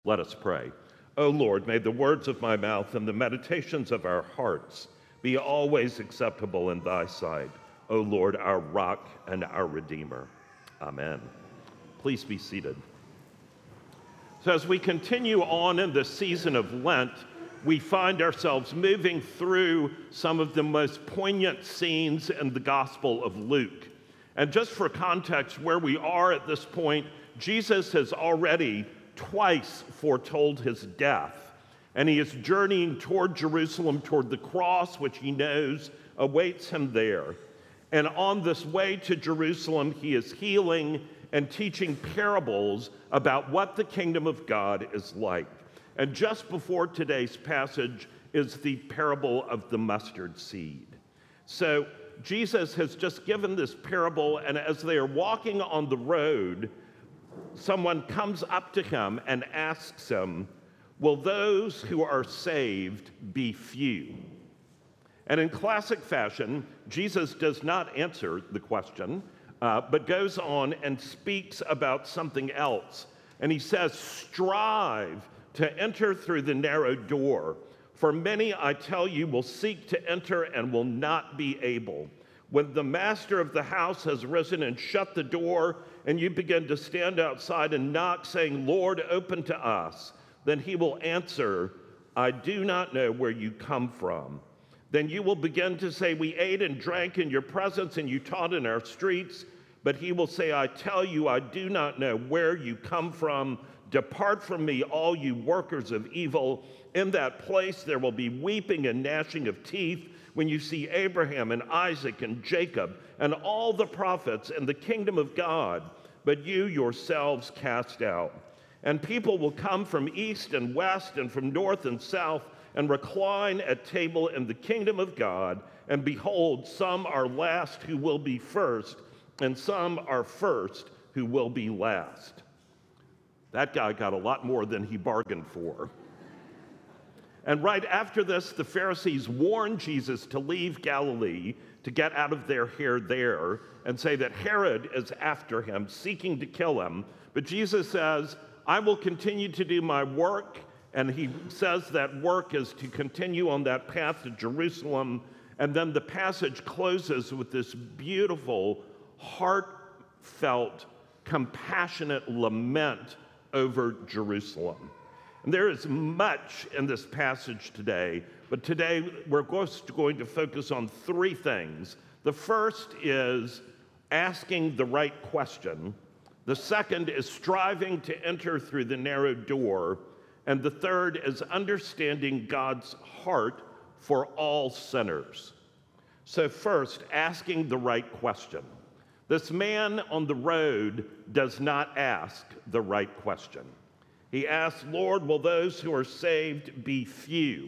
Let us pray. O Lord, may the words of my mouth and the meditations of our hearts be always acceptable in thy sight, O Lord, our rock and our redeemer. Amen. Please be seated. So as we continue on in the season of Lent, we find ourselves moving through some of the most poignant scenes in the Gospel of Luke. And just for context, where we are at this point, Jesus has already twice foretold his death, and he is journeying toward Jerusalem, toward the cross, which he knows awaits him there. And on this way to Jerusalem, he is healing and teaching parables about what the kingdom of God is like. And just before today's passage is the parable of the mustard seed. So Jesus has just given this parable, and as they are walking on the road, someone comes up to him and asks him, will those who are saved be few? And in classic fashion, Jesus does not answer the question, but goes on and speaks about something else. And he says, strive to enter through the narrow door, for many, I tell you, will seek to enter and will not be able. When the master of the house has risen and shut the door, and you begin to stand outside and knock, saying, Lord, open to us, then he will answer, I do not know where you come from. Then you will begin to say, we ate and drank in your presence, and you taught in our streets. But he will say, I tell you, I do not know where you come from. Depart from me, all you workers of evil. In that place there will be weeping and gnashing of teeth when you see Abraham and Isaac and Jacob and all the prophets and the kingdom of God, but you yourselves cast out. And people will come from east and west and from north and south and recline at table in the kingdom of God. And behold, some are last who will be first, and some are first who will be last. That guy got a lot more than he bargained for. And right after this, the Pharisees warn Jesus to leave Galilee, to get out of their hair there, and say that Herod is after him, seeking to kill him. But Jesus says, I will continue to do my work. And he says that work is to continue on that path to Jerusalem. And then the passage closes with this beautiful, heartfelt, compassionate lament over Jerusalem. And there is much in this passage today, but today we're just going to focus on three things. The first is asking the right question. The second is striving to enter through the narrow door. And the third is understanding God's heart for all sinners. So first, asking the right question. This man on the road does not ask the right question. He asks, Lord, will those who are saved be few?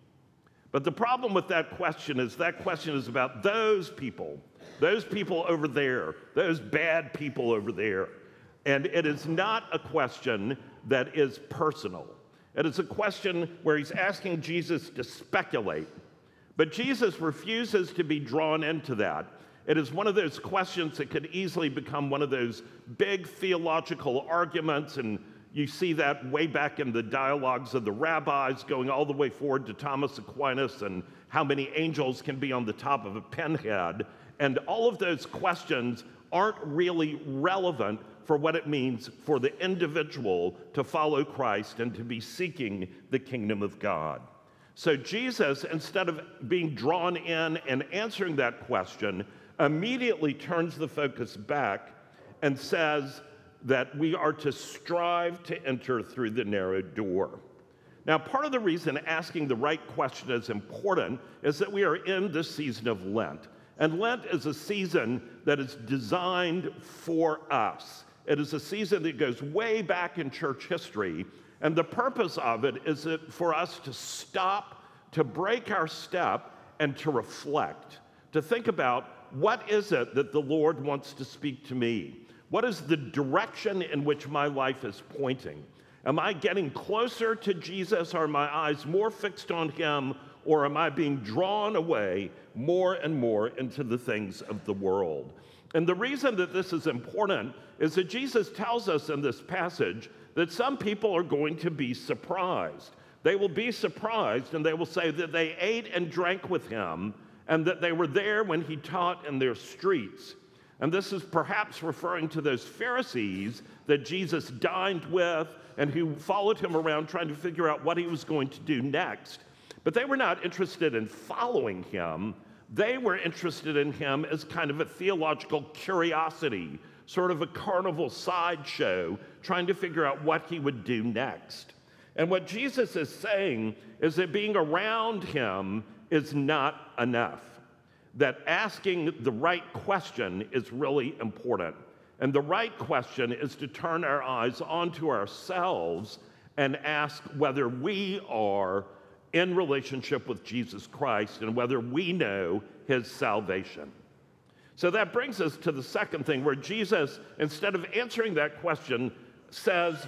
But the problem with that question is about those people over there, those bad people over there. And it is not a question that is personal. It is a question where he's asking Jesus to speculate. But Jesus refuses to be drawn into that. It is one of those questions that could easily become one of those big theological arguments, and you see that way back in the dialogues of the rabbis, going all the way forward to Thomas Aquinas and how many angels can be on the top of a pinhead. And all of those questions aren't really relevant for what it means for the individual to follow Christ and to be seeking the kingdom of God. So Jesus, instead of being drawn in and answering that question, immediately turns the focus back and says that we are to strive to enter through the narrow door. Now, part of the reason asking the right question is important is that we are in the season of Lent. And Lent is a season that is designed for us. It is a season that goes way back in church history. And the purpose of it is for us to stop, to break our step, and to reflect, to think about what is it that the Lord wants to speak to me? What is the direction in which my life is pointing? Am I getting closer to Jesus? Are my eyes more fixed on him? Or am I being drawn away more and more into the things of the world? And the reason that this is important is that Jesus tells us in this passage that some people are going to be surprised. They will be surprised and they will say that they ate and drank with him and that they were there when he taught in their streets. And this is perhaps referring to those Pharisees that Jesus dined with and who followed him around trying to figure out what he was going to do next. But they were not interested in following him. They were interested in him as kind of a theological curiosity, sort of a carnival sideshow, trying to figure out what he would do next. And what Jesus is saying is that being around him is not enough, that asking the right question is really important. And the right question is to turn our eyes onto ourselves and ask whether we are in relationship with Jesus Christ and whether we know his salvation. So that brings us to the second thing, where Jesus, instead of answering that question, says,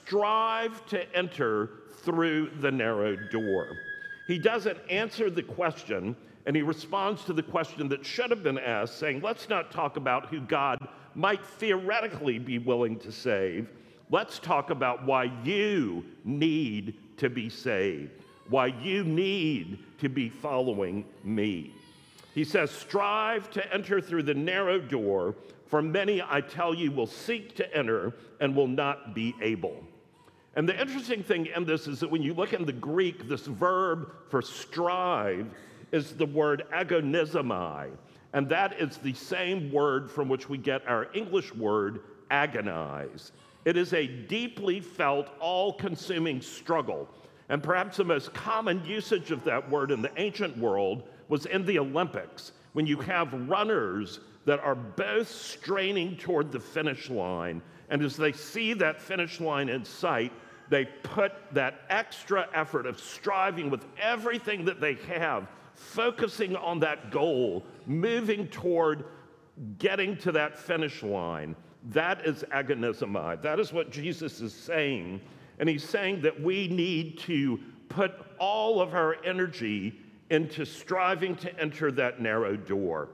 strive to enter through the narrow door. He doesn't answer the question, and he responds to the question that should have been asked, saying, let's not talk about who God might theoretically be willing to save. Let's talk about why you need to be saved, why you need to be following me. He says, strive to enter through the narrow door, for many, I tell you, will seek to enter and will not be able. And the interesting thing in this is that when you look in the Greek, this verb for strive is the word agonizomai, and that is the same word from which we get our English word agonize. It is a deeply felt, all-consuming struggle. And perhaps the most common usage of that word in the ancient world was in the Olympics, when you have runners that are both straining toward the finish line, and as they see that finish line in sight, they put that extra effort of striving with everything that they have, focusing on that goal, moving toward getting to that finish line. That is agonizomai. That is what Jesus is saying. And he's saying that we need to put all of our energy into striving to enter that narrow door.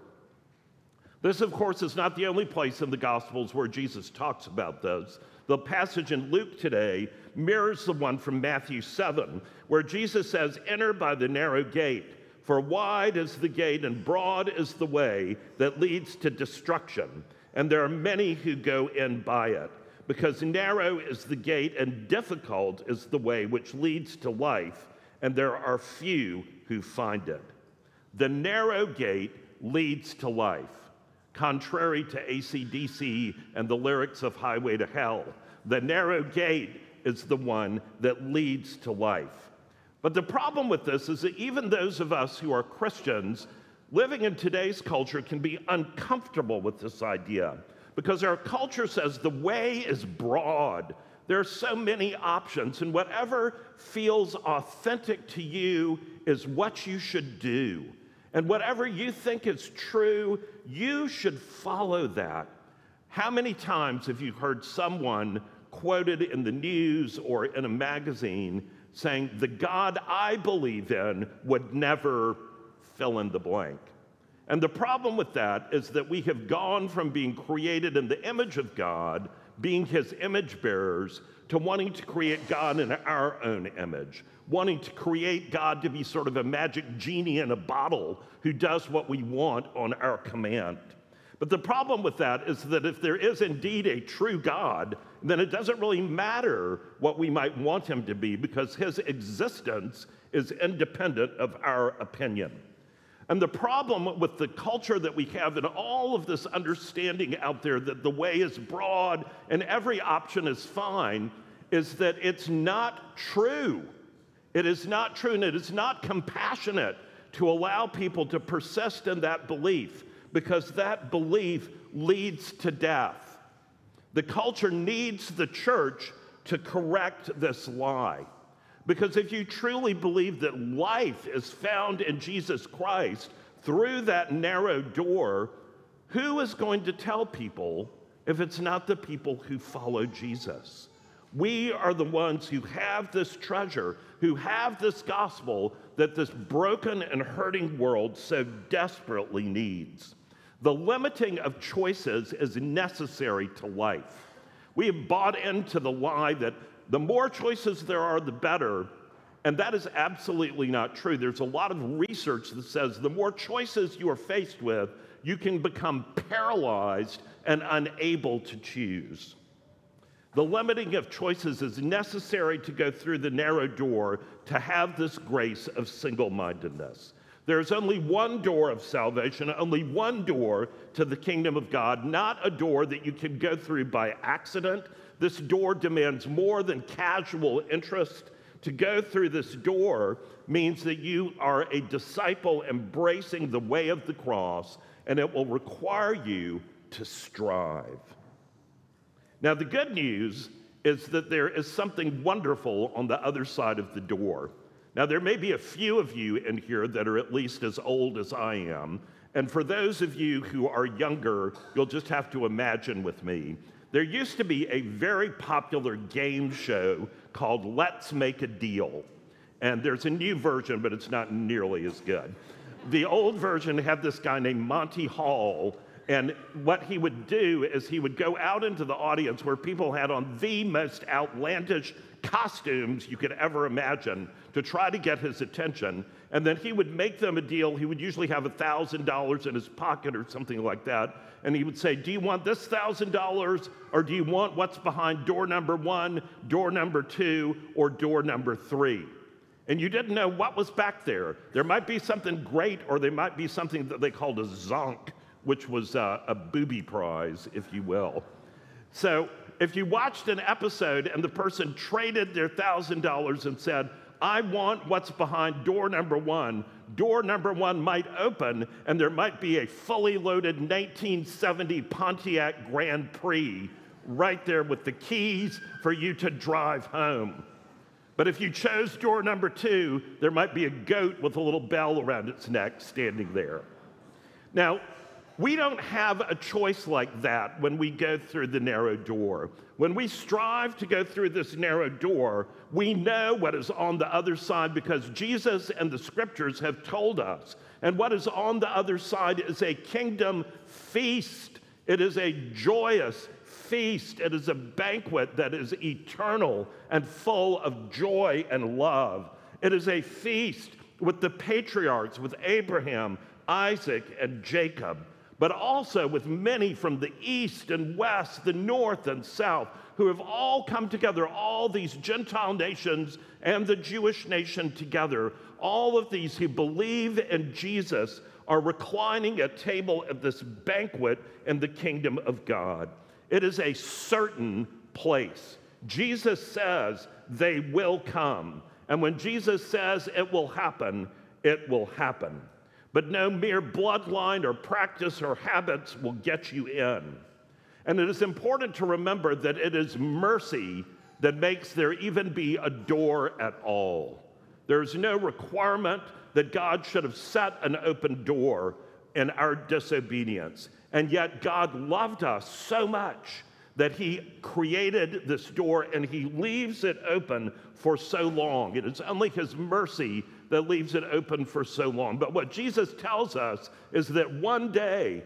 This, of course, is not the only place in the Gospels where Jesus talks about this. The passage in Luke today mirrors the one from Matthew 7, where Jesus says, enter by the narrow gate, for wide is the gate and broad is the way that leads to destruction, and there are many who go in by it. Because narrow is the gate and difficult is the way which leads to life, and there are few who find it. The narrow gate leads to life, contrary to AC/DC and the lyrics of Highway to Hell. The narrow gate is the one that leads to life. But the problem with this is that even those of us who are Christians living in today's culture can be uncomfortable with this idea, because our culture says the way is broad. There are so many options, and whatever feels authentic to you is what you should do. And whatever you think is true, you should follow that. How many times have you heard someone quoted in the news or in a magazine saying, the God I believe in would never fill in the blank? And the problem with that is that we have gone from being created in the image of God, being his image bearers, to wanting to create God in our own image, wanting to create God to be sort of a magic genie in a bottle who does what we want on our command. But the problem with that is that if there is indeed a true God, then it doesn't really matter what we might want him to be, because his existence is independent of our opinion. And the problem with the culture that we have and all of this understanding out there that the way is broad and every option is fine is that it's not true. It is not true, and it is not compassionate to allow people to persist in that belief, because that belief leads to death. The culture needs the church to correct this lie. Because if you truly believe that life is found in Jesus Christ through that narrow door, who is going to tell people if it's not the people who follow Jesus? We are the ones who have this treasure, who have this gospel that this broken and hurting world so desperately needs. The limiting of choices is necessary to life. We have bought into the lie that the more choices there are, the better. And that is absolutely not true. There's a lot of research that says the more choices you are faced with, you can become paralyzed and unable to choose. The limiting of choices is necessary to go through the narrow door to have this grace of single-mindedness. There's only one door of salvation, only one door to the kingdom of God, not a door that you can go through by accident. This door demands more than casual interest. To go through this door means that you are a disciple embracing the way of the cross, and it will require you to strive. Now, the good news is that there is something wonderful on the other side of the door. Now, there may be a few of you in here that are at least as old as I am, and for those of you who are younger, you'll just have to imagine with me. There used to be a very popular game show called Let's Make a Deal, and there's a new version, but it's not nearly as good. The old version had this guy named Monty Hall, and what he would do is he would go out into the audience where people had on the most outlandish costumes you could ever imagine to try to get his attention, and then he would make them a deal. He would usually have $1,000 in his pocket or something like that, and he would say, do you want this $1,000, or do you want what's behind door number 1, door number 2, or door number 3? And you didn't know what was back there. There might be something great, or there might be something that they called a zonk, which was a booby prize, if you will. So if you watched an episode and the person traded their $1,000 and said, I want what's behind door number 1, door number 1 might open and there might be a fully loaded 1970 Pontiac Grand Prix right there with the keys for you to drive home. But if you chose door number 2, there might be a goat with a little bell around its neck standing there. Now, we don't have a choice like that when we go through the narrow door. When we strive to go through this narrow door, we know what is on the other side because Jesus and the scriptures have told us. And what is on the other side is a kingdom feast. It is a joyous feast. It is a banquet that is eternal and full of joy and love. It is a feast with the patriarchs, with Abraham, Isaac, and Jacob, but also with many from the east and west, the north and south, who have all come together, all these Gentile nations and the Jewish nation together. All of these who believe in Jesus are reclining at table at this banquet in the kingdom of God. It is a certain place. Jesus says they will come. And when Jesus says it will happen, it will happen. But no mere bloodline or practice or habits will get you in. And it is important to remember that it is mercy that makes there even be a door at all. There's no requirement that God should have set an open door in our disobedience. And yet God loved us so much that he created this door and he leaves it open for so long. It is only his mercy that leaves it open for so long. But what Jesus tells us is that one day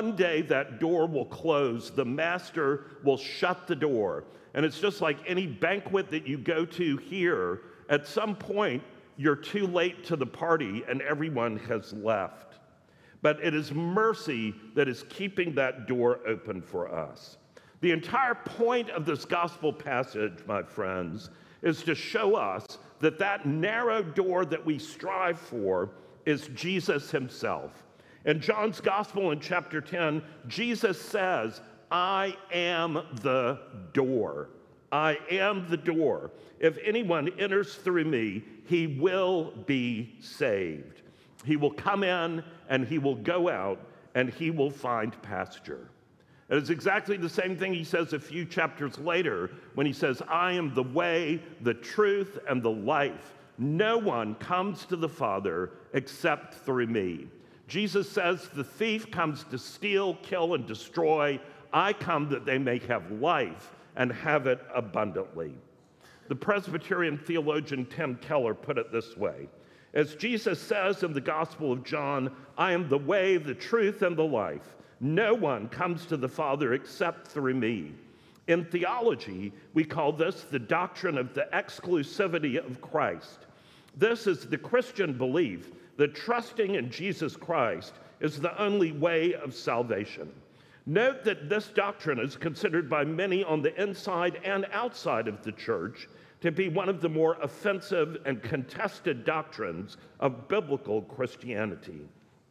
that door will close. The master will shut the door. And it's just like any banquet that you go to here. At some point, you're too late to the party and everyone has left. But it is mercy that is keeping that door open for us. The entire point of this gospel passage, my friends, is to show us that that narrow door that we strive for is Jesus himself. In John's gospel in chapter 10, Jesus says, I am the door. I am the door. If anyone enters through me, he will be saved. He will come in and he will go out and he will find pasture. It is exactly the same thing he says a few chapters later when he says, I am the way, the truth, and the life. No one comes to the Father except through me. Jesus says, the thief comes to steal, kill, and destroy. I come that they may have life and have it abundantly. The Presbyterian theologian Tim Keller put it this way. As Jesus says in the Gospel of John, I am the way, the truth, and the life. No one comes to the Father except through me. In theology, we call this the doctrine of the exclusivity of Christ. This is the Christian belief that trusting in Jesus Christ is the only way of salvation. Note that this doctrine is considered by many on the inside and outside of the church to be one of the more offensive and contested doctrines of biblical Christianity.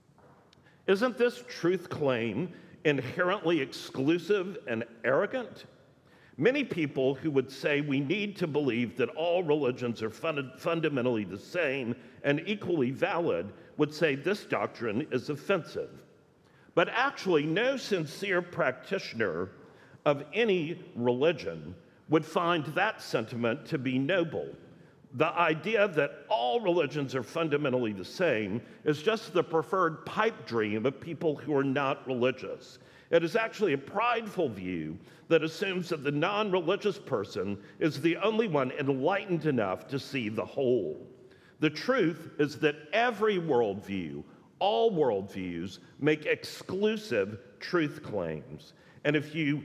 Isn't this truth claim inherently exclusive and arrogant? Many people who would say we need to believe that all religions are fundamentally the same and equally valid would say this doctrine is offensive. But actually, no sincere practitioner of any religion would find that sentiment to be noble. The idea that all religions are fundamentally the same is just the preferred pipe dream of people who are not religious. It is actually a prideful view that assumes that the non-religious person is the only one enlightened enough to see the whole. The truth is that every worldview, all worldviews, make exclusive truth claims. And if you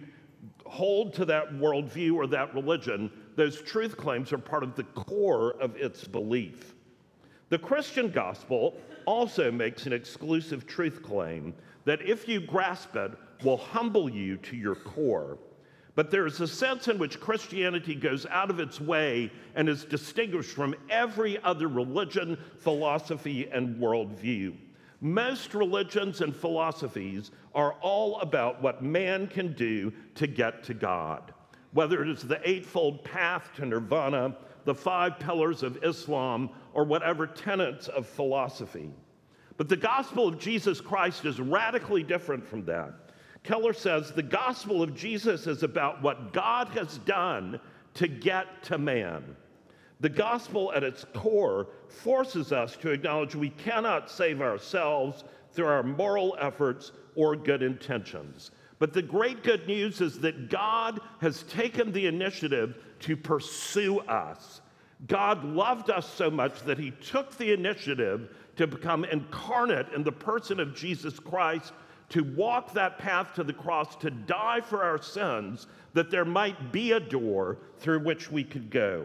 hold to that worldview or that religion, those truth claims are part of the core of its belief. The Christian gospel also makes an exclusive truth claim that if you grasp it, will humble you to your core. But there is a sense in which Christianity goes out of its way and is distinguished from every other religion, philosophy, and worldview. Most religions and philosophies are all about what man can do to get to God. Whether it is the Eightfold Path to Nirvana, the 5 pillars of Islam, or whatever tenets of philosophy. But the gospel of Jesus Christ is radically different from that. Keller says the gospel of Jesus is about what God has done to get to man. The gospel at its core forces us to acknowledge we cannot save ourselves through our moral efforts or good intentions. But the great good news is that God has taken the initiative to pursue us. God loved us so much that he took the initiative to become incarnate in the person of Jesus Christ, to walk that path to the cross, to die for our sins, that there might be a door through which we could go.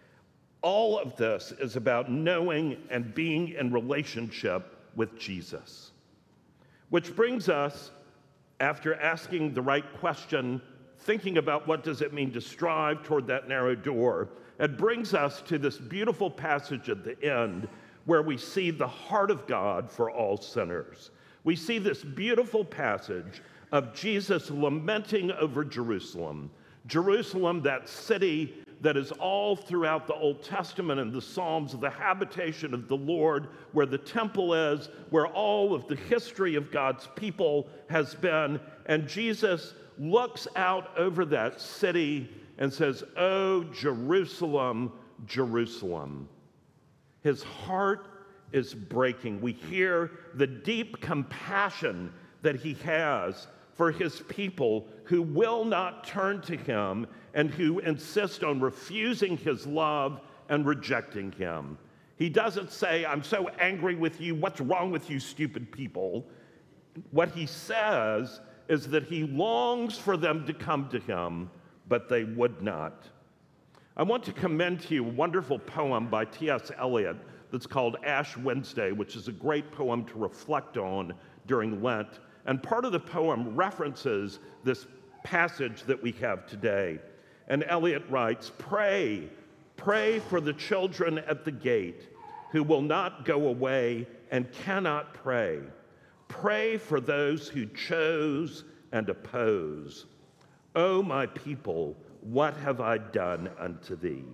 All of this is about knowing and being in relationship with Jesus. Which brings us, after asking the right question, thinking about what does it mean to strive toward that narrow door, it brings us to this beautiful passage at the end where we see the heart of God for all sinners. We see this beautiful passage of Jesus lamenting over Jerusalem. Jerusalem, that city that is all throughout the Old Testament and the Psalms, the habitation of the Lord, where the temple is, where all of the history of God's people has been. And Jesus looks out over that city and says, "Oh, Jerusalem, Jerusalem." His heart is breaking. We hear the deep compassion that he has for his people who will not turn to him and who insist on refusing his love and rejecting him. He doesn't say, "I'm so angry with you. What's wrong with you, stupid people?" What he says is that he longs for them to come to him, but they would not. I want to commend to you a wonderful poem by T.S. Eliot that's called Ash Wednesday, which is a great poem to reflect on during Lent. And part of the poem references this passage that we have today. And Eliot writes, pray for the children at the gate who will not go away and cannot pray. Pray for those who chose and oppose. O my people, what have I done unto thee?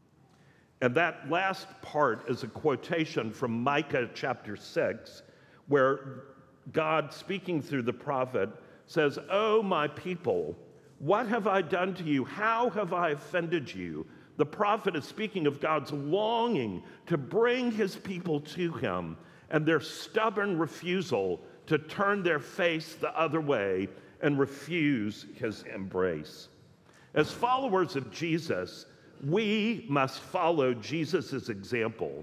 And that last part is a quotation from Micah chapter 6, where God, speaking through the prophet, says, "O my people, what have I done to you? How have I offended you?" The prophet is speaking of God's longing to bring his people to him and their stubborn refusal to turn their face the other way and refuse his embrace. As followers of Jesus, we must follow Jesus' example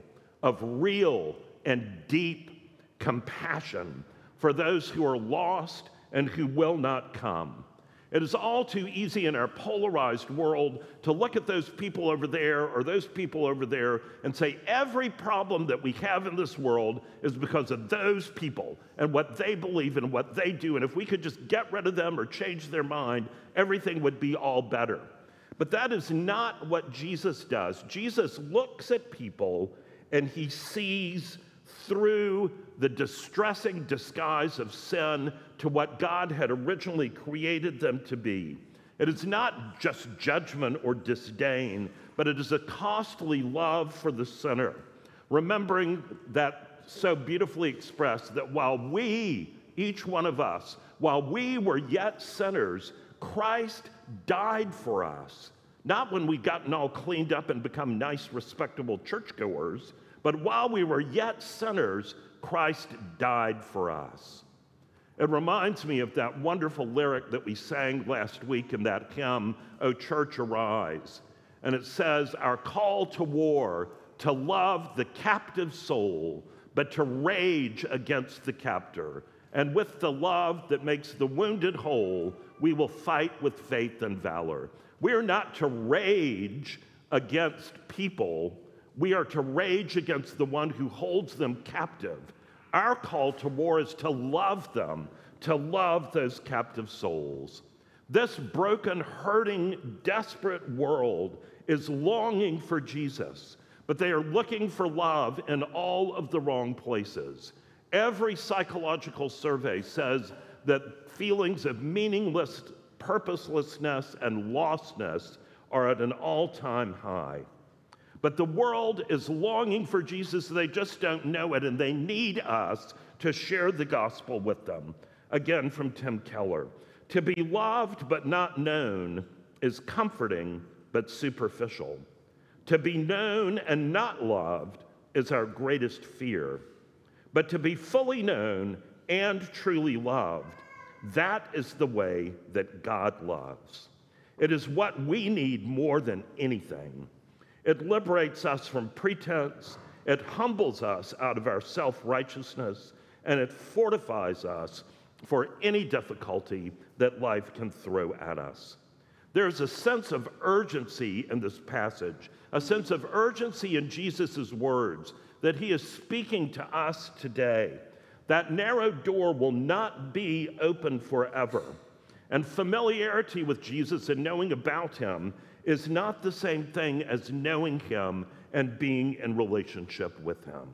of real and deep compassion for those who are lost and who will not come. It is all too easy in our polarized world to look at those people over there or those people over there and say every problem that we have in this world is because of those people and what they believe and what they do. And if we could just get rid of them or change their mind, everything would be all better. But that is not what Jesus does. Jesus looks at people and he sees through the distressing disguise of sin to what God had originally created them to be. It is not just judgment or disdain, but it is a costly love for the sinner. Remembering that so beautifully expressed that while we, each one of us, while we were yet sinners, Christ died for us. Not when we'd gotten all cleaned up and become nice, respectable churchgoers, but while we were yet sinners, Christ died for us. It reminds me of that wonderful lyric that we sang last week in that hymn, O Church Arise. And it says, our call to war, to love the captive soul, but to rage against the captor. And with the love that makes the wounded whole, we will fight with faith and valor. We are not to rage against people. We are to rage against the one who holds them captive. Our call to war is to love them, to love those captive souls. This broken, hurting, desperate world is longing for Jesus, but they are looking for love in all of the wrong places. Every psychological survey says that feelings of meaningless, purposelessness, and lostness are at an all-time high. But the world is longing for Jesus, they just don't know it, and they need us to share the gospel with them. Again, from Tim Keller. To be loved but not known is comforting but superficial. To be known and not loved is our greatest fear. But to be fully known and truly loved, that is the way that God loves. It is what we need more than anything. It liberates us from pretense, it humbles us out of our self-righteousness, and it fortifies us for any difficulty that life can throw at us. There's a sense of urgency in this passage, a sense of urgency in Jesus' words that he is speaking to us today. That narrow door will not be open forever. And familiarity with Jesus and knowing about him is not the same thing as knowing him and being in relationship with him.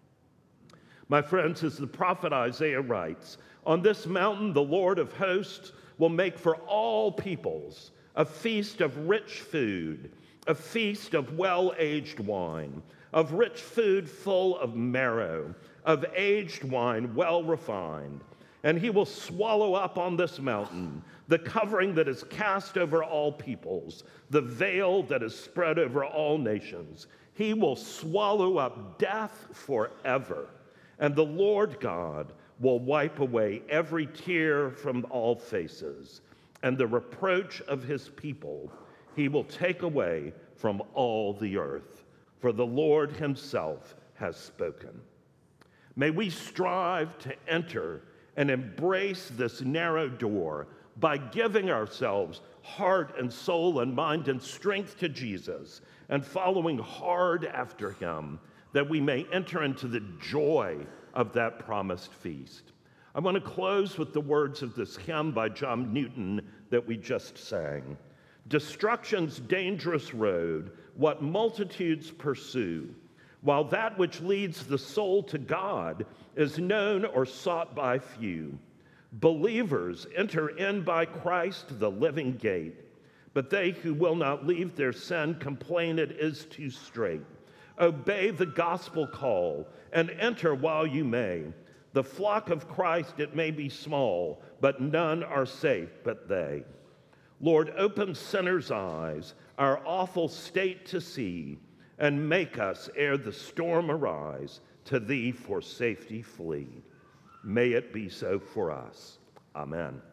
My friends, as the prophet Isaiah writes, on this mountain the Lord of hosts will make for all peoples a feast of rich food, a feast of well-aged wine, of rich food full of marrow, of aged wine well refined. And he will swallow up on this mountain the covering that is cast over all peoples, the veil that is spread over all nations. He will swallow up death forever, and the Lord God will wipe away every tear from all faces, and the reproach of his people he will take away from all the earth, for the Lord himself has spoken. May we strive to enter and embrace this narrow door by giving ourselves heart and soul and mind and strength to Jesus and following hard after him, that we may enter into the joy of that promised feast. I want to close with the words of this hymn by John Newton that we just sang. Destruction's dangerous road, what multitudes pursue, while that which leads the soul to God is known or sought by few. Believers enter in by Christ the living gate, but they who will not leave their sin complain it is too strait. Obey the gospel call and enter while you may. The flock of Christ, it may be small, but none are safe but they. Lord, open sinners' eyes, our awful state to see, and make us, ere the storm arise, to thee for safety flee. May it be so for us. Amen.